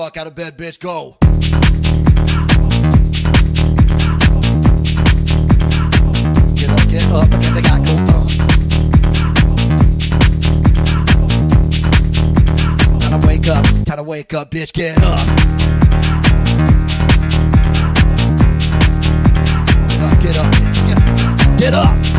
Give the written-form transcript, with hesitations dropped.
fuck out of bed, bitch. Go. Get up, and then they got go. Time to wake up, bitch. Get up. Get up. Get up.